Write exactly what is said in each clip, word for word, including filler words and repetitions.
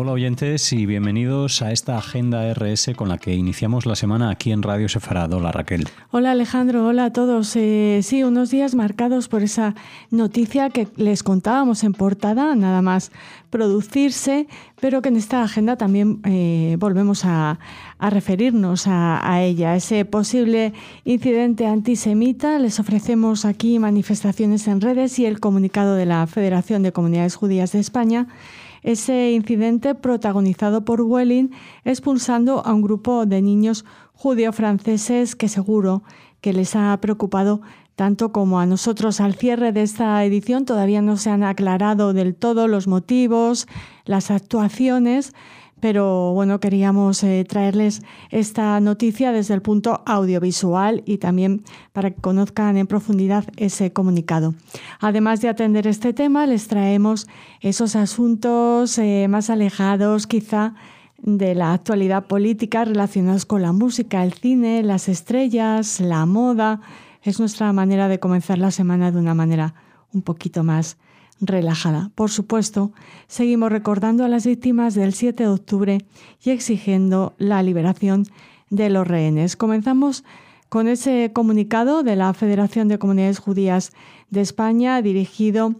Hola oyentes y bienvenidos a esta Agenda R S con la que iniciamos la semana aquí en Radio Sefarad. Hola Raquel. Hola Alejandro, hola a todos. Eh, sí, unos días marcados por esa noticia que les contábamos en portada, nada más producirse, pero que en esta agenda también eh, volvemos a, a referirnos a, a ella. Ese posible incidente antisemita, les ofrecemos aquí manifestaciones en redes y el comunicado de la Federación de Comunidades Judías de España. Ese incidente protagonizado por Vueling expulsando a un grupo de niños judío-franceses que seguro que les ha preocupado tanto como a nosotros. Al cierre de esta edición todavía no se han aclarado del todo los motivos, las actuaciones, pero bueno, queríamos eh, traerles esta noticia desde el punto audiovisual y también para que conozcan en profundidad ese comunicado. Además de atender este tema, les traemos esos asuntos eh, más alejados quizá de la actualidad política relacionados con la música, el cine, las estrellas, la moda. Es nuestra manera de comenzar la semana de una manera un poquito más relajada. Por supuesto, seguimos recordando a las víctimas del siete de octubre y exigiendo la liberación de los rehenes. Comenzamos con ese comunicado de la Federación de Comunidades Judías de España dirigido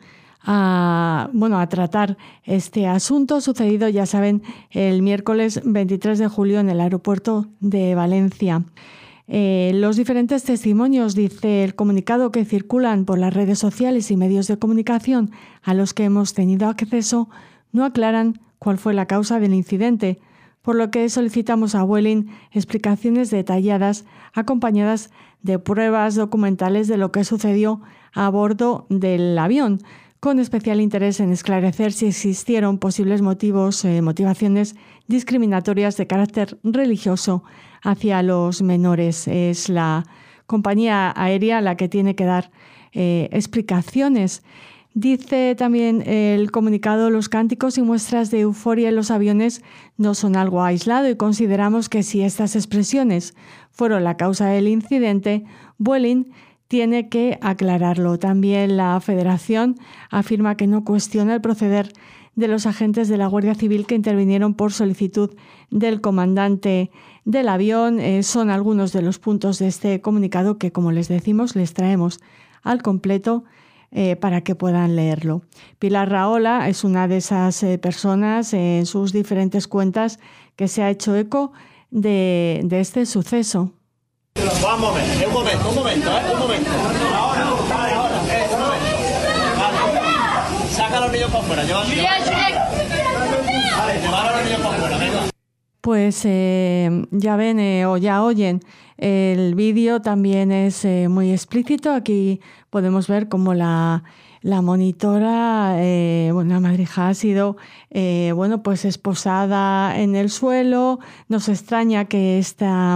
a, bueno, a tratar este asunto sucedido, ya saben, el miércoles veintitrés de julio en el aeropuerto de Valencia. Eh, los diferentes testimonios, dice el comunicado, que circulan por las redes sociales y medios de comunicación a los que hemos tenido acceso, no aclaran cuál fue la causa del incidente, por lo que solicitamos a Vueling explicaciones detalladas acompañadas de pruebas documentales de lo que sucedió a bordo del avión, con especial interés en esclarecer si existieron posibles motivos, eh, motivaciones discriminatorias de carácter religioso hacia los menores. Es la compañía aérea la que tiene que dar eh, explicaciones. Dice también el comunicado, los cánticos y muestras de euforia en los aviones no son algo aislado y consideramos que si estas expresiones fueron la causa del incidente, Vueling tiene que aclararlo. También la Federación afirma que no cuestiona el proceder de los agentes de la Guardia Civil que intervinieron por solicitud del comandante del avión. Eh, son algunos de los puntos de este comunicado que, como les decimos, les traemos al completo eh, para que puedan leerlo. Pilar Rahola es una de esas eh, personas eh, en sus diferentes cuentas que se ha hecho eco de, de este suceso. Vamos a ver, un momento, un momento, ¿eh? Un momento. Ahora, ahora, ahora, eh, un momento. Vale. Saca a los niños para afuera, lleva a los niños para afuera. Vale, llevar a los niños para afuera, venga. Pues eh, ya ven eh, o ya oyen, el vídeo también es eh, muy explícito. Aquí podemos ver cómo la, la monitora, eh, bueno, la madrija ha sido eh, bueno, pues esposada en el suelo. Nos extraña que esta...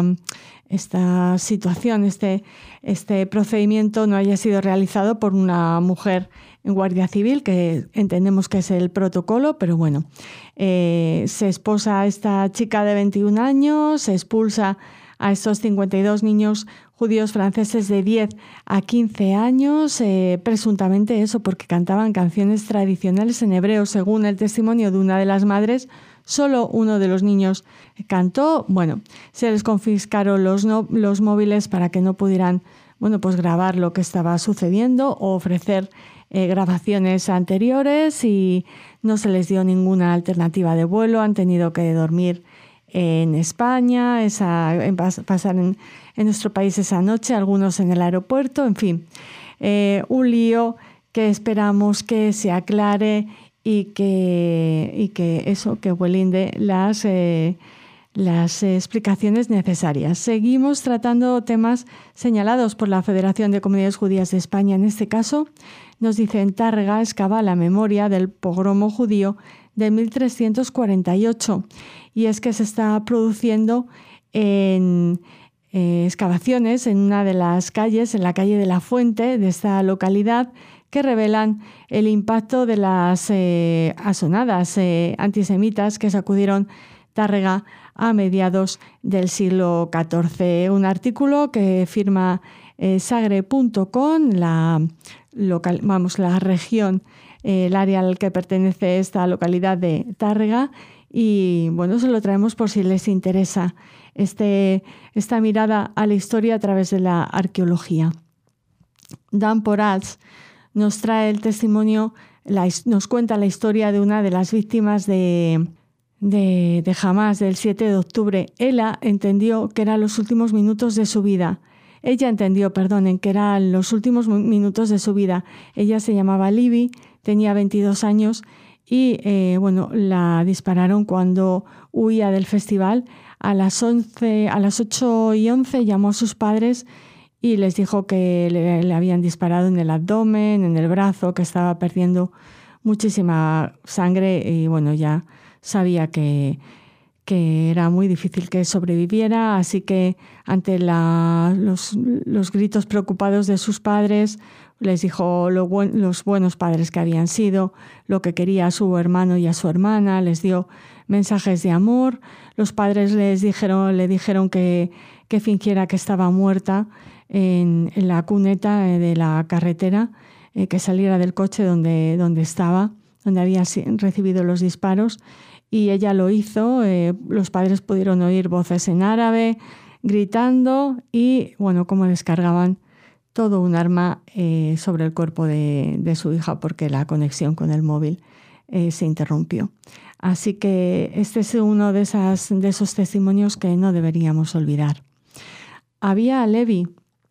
esta situación, este, este procedimiento no haya sido realizado por una mujer en Guardia Civil, que entendemos que es el protocolo, pero bueno, eh, se esposa a esta chica de veintiún años, se expulsa a estos cincuenta y dos niños judíos franceses de diez a quince años, eh, presuntamente eso porque cantaban canciones tradicionales en hebreo. Según el testimonio de una de las madres, solo uno de los niños cantó. Bueno, se les confiscaron los, no, los móviles para que no pudieran, bueno, pues grabar lo que estaba sucediendo o ofrecer eh, grabaciones anteriores, y no se les dio ninguna alternativa de vuelo. Han tenido que dormir en España, esa, en pas, pasar en, en nuestro país esa noche, algunos en el aeropuerto, en fin, eh, un lío que esperamos que se aclare y que, y que eso, que Vueling dé las, eh, las explicaciones necesarias. Seguimos tratando temas señalados por la Federación de Comunidades Judías de España. En este caso, nos dice, en Tárrega excava la memoria del pogromo judío de mil trescientos cuarenta y ocho. Y es que se está produciendo en eh, excavaciones en una de las calles, en la calle de la Fuente de esta localidad, que revelan el impacto de las eh, asonadas eh, antisemitas que sacudieron Tárrega a mediados del siglo catorce. Un artículo que firma eh, sagre punto com, la, local, vamos, la región eh, el área al que pertenece esta localidad de Tárrega, y bueno, se lo traemos por si les interesa este, esta mirada a la historia a través de la arqueología. Dan Porals nos trae el testimonio, la, nos cuenta la historia de una de las víctimas de, de, de Hamás del siete de octubre. Ella entendió que eran los últimos minutos de su vida. Ella entendió, perdonen, que eran los últimos minutos de su vida. Ella se llamaba Libby, tenía veintidós años y eh, bueno, la dispararon cuando huía del festival. A las once, a las ocho y once llamó a sus padres y les dijo que le, le habían disparado en el abdomen, en el brazo, que estaba perdiendo muchísima sangre y bueno, ya sabía que, que era muy difícil que sobreviviera, así que ante la, los, los gritos preocupados de sus padres, les dijo lo buen, los buenos padres que habían sido, lo que quería a su hermano y a su hermana, les dio mensajes de amor. Los padres les dijeron, le dijeron que, que fingiera que estaba muerta en, en la cuneta de la carretera, eh, que saliera del coche donde, donde estaba, donde había recibido los disparos, y ella lo hizo. Eh, los padres pudieron oír voces en árabe, gritando, y bueno, cómo descargaban todo un arma eh, sobre el cuerpo de, de su hija, porque la conexión con el móvil eh, se interrumpió. Así que este es uno de, esas, de esos testimonios que no deberíamos olvidar. Había Levi,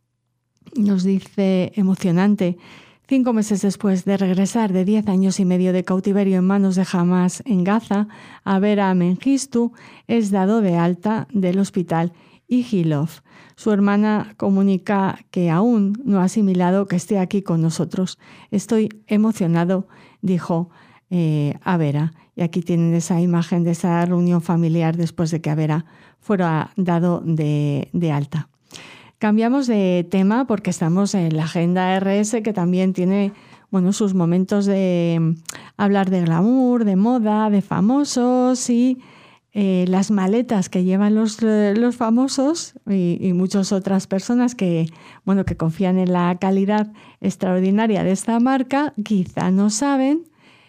nos dice, emocionante, cinco meses después de regresar de diez años y medio de cautiverio en manos de Hamás en Gaza, Avera Mengistu es dado de alta del hospital Igilov. Su hermana comunica que aún no ha asimilado que esté aquí con nosotros. Estoy emocionado, dijo eh, Avera. Y aquí tienen esa imagen de esa reunión familiar después de que Avera fuera dado de, de alta. Cambiamos de tema porque estamos en la agenda R S, que también tiene bueno, sus momentos de hablar de glamour, de moda, de famosos y eh, las maletas que llevan los, los famosos y, y muchas otras personas que, bueno, que confían en la calidad extraordinaria de esta marca, quizá no saben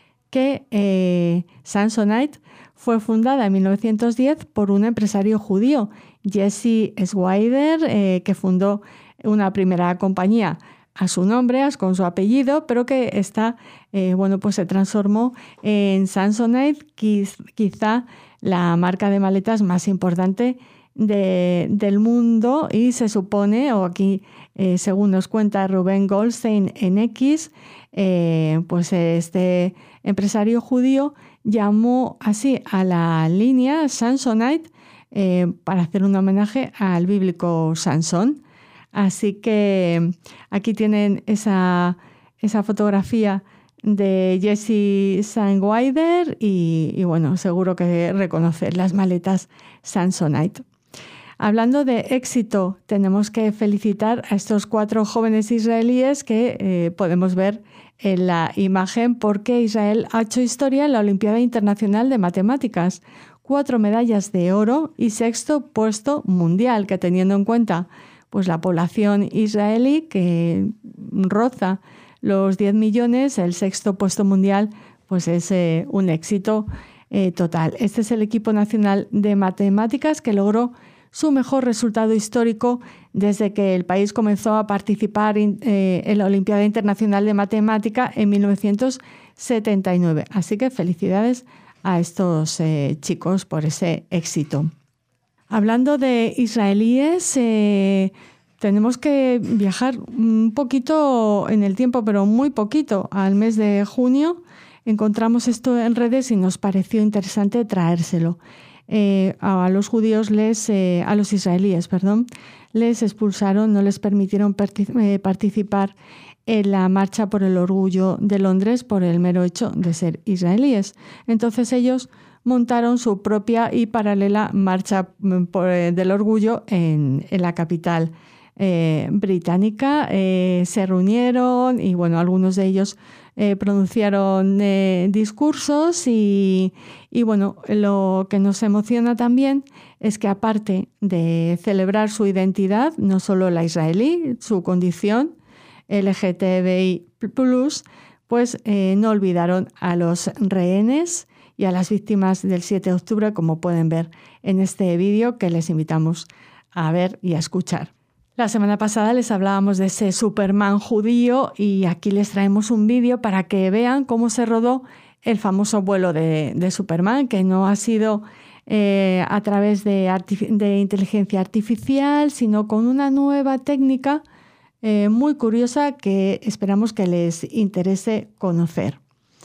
que eh, Samsonite fue fundada en mil novecientos diez por un empresario judío, Jesse Schweider, eh, que fundó una primera compañía a su nombre, con su apellido, pero que está, eh, bueno, pues se transformó en Samsonite, quiz, quizá la marca de maletas más importante de, del mundo, y se supone, o aquí eh, según nos cuenta Rubén Goldstein en X, eh, pues este empresario judío llamó así a la línea Samsonite eh, para hacer un homenaje al bíblico Sansón. Así que aquí tienen esa, esa fotografía de Jesse Schweider y, y bueno, seguro que reconocer las maletas Samsonite. Hablando de éxito, tenemos que felicitar a estos cuatro jóvenes israelíes que eh, podemos ver en la imagen, porque Israel ha hecho historia en la Olimpiada Internacional de Matemáticas. Cuatro medallas de oro y sexto puesto mundial, que teniendo en cuenta pues la población israelí, que roza los diez millones, el sexto puesto mundial pues es eh, un éxito eh, total. Este es el equipo nacional de matemáticas que logró su mejor resultado histórico desde que el país comenzó a participar eh, en la Olimpiada Internacional de Matemática en mil novecientos setenta y nueve. Así que felicidades a estos eh, chicos por ese éxito. Hablando de israelíes, eh, tenemos que viajar un poquito en el tiempo, pero muy poquito, al mes de junio. Encontramos esto en redes y nos pareció interesante traérselo. Eh, a los judíos, les, eh, a los israelíes, perdón, les expulsaron, no les permitieron partic- eh, participar en la marcha por el orgullo de Londres por el mero hecho de ser israelíes. Entonces ellos montaron su propia y paralela marcha por, eh, del orgullo en, en la capital eh, británica. Eh, se reunieron y bueno, algunos de ellos Eh, pronunciaron eh, discursos y, y bueno, lo que nos emociona también es que aparte de celebrar su identidad, no solo la israelí, su condición L G T B I plus, pues eh, no olvidaron a los rehenes y a las víctimas del siete de octubre, como pueden ver en este vídeo que les invitamos a ver y a escuchar. La semana pasada les hablábamos de ese Superman judío y aquí les traemos un vídeo para que vean cómo se rodó el famoso vuelo de, de Superman, que no ha sido eh, a través de, artif- de inteligencia artificial, sino con una nueva técnica eh, muy curiosa que esperamos que les interese conocer.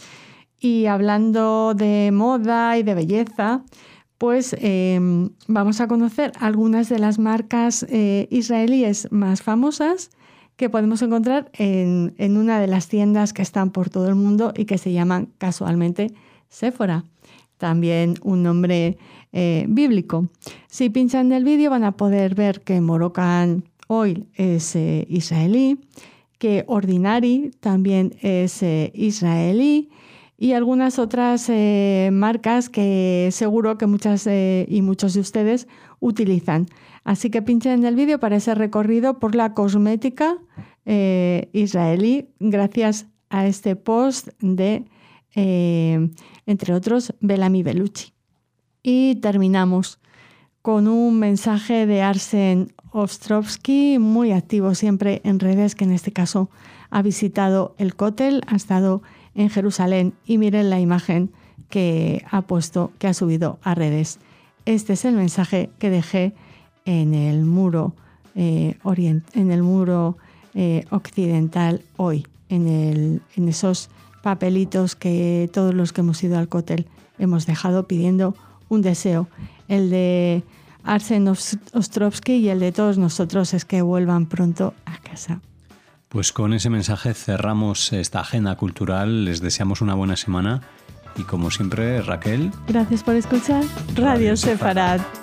Y hablando de moda y de belleza, pues eh, vamos a conocer algunas de las marcas eh, israelíes más famosas que podemos encontrar en, en una de las tiendas que están por todo el mundo y que se llaman casualmente Sephora, también un nombre eh, bíblico. Si pinchan en el vídeo van a poder ver que Moroccan Oil es eh, israelí, que Ordinary también es eh, israelí, y algunas otras eh, marcas que seguro que muchas eh, y muchos de ustedes utilizan. Así que pinchen en el vídeo para ese recorrido por la cosmética eh, israelí gracias a este post de, eh, entre otros, Bellamy Bellucci. Y terminamos con un mensaje de Arsen Ostrovsky, muy activo siempre en redes, que en este caso ha visitado el Kotel, ha estado en Jerusalén y miren la imagen que ha puesto, que ha subido a redes. Este es el mensaje que dejé en el muro, eh, orient, en el muro eh, occidental hoy, en, el, en esos papelitos que todos los que hemos ido al Kotel hemos dejado pidiendo un deseo. El de Arsen Ostrovsky y el de todos nosotros es que vuelvan pronto a casa. Pues con ese mensaje cerramos esta agenda cultural. Les deseamos una buena semana y como siempre, Raquel. Gracias por escuchar Radio Sefarad.